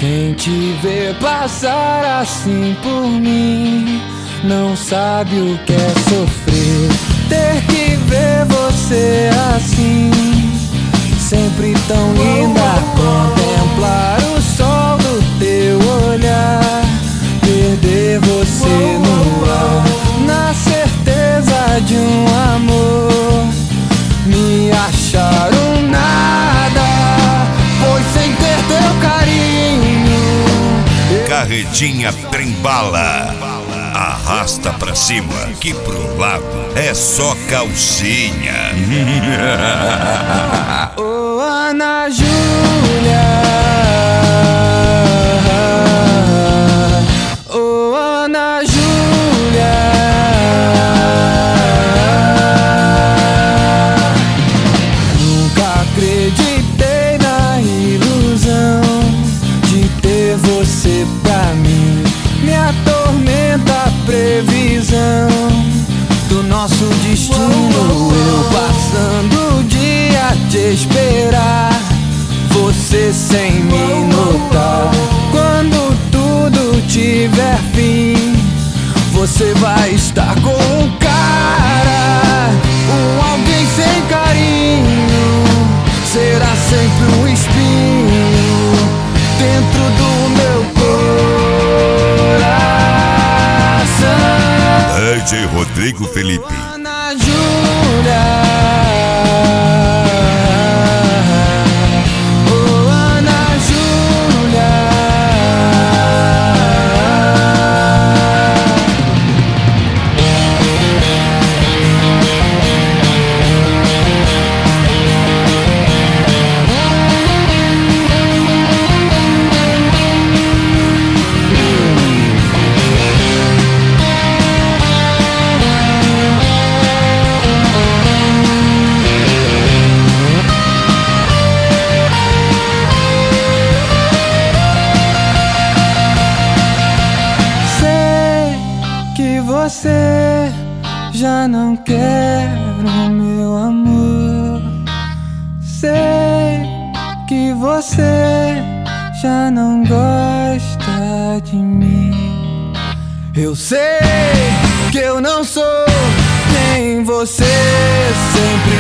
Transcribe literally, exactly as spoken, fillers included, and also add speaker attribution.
Speaker 1: Quem te vê passar assim por mim não sabe o que é sofrer. Ter que ver você assim, sempre tão linda. Contemplar o sol do teu olhar, perder você no ar, na certeza de um amor. Me achar um nada, pois sem ter teu carinho.
Speaker 2: Carretinha Trembala, arrasta pra cima, que pro lado é só calcinha.
Speaker 1: Ô Ana Júlia, ô Ana Júlia, nunca acreditei na ilusão de ter você pra mim. Me atormenta a previsão do nosso destino. Eu passando o dia a te esperar, você sem me notar. Quando tudo tiver fim, você vai estar com um cara, um alguém sem carinho. Será sempre um espinho dentro do meu coração.
Speaker 2: D J Rodrigo Felipe.
Speaker 1: Ana Júlia, oh Ana Júlia. Você já não quer o meu amor. Sei que você já não gosta de mim. Eu sei que eu não sou quem você sempre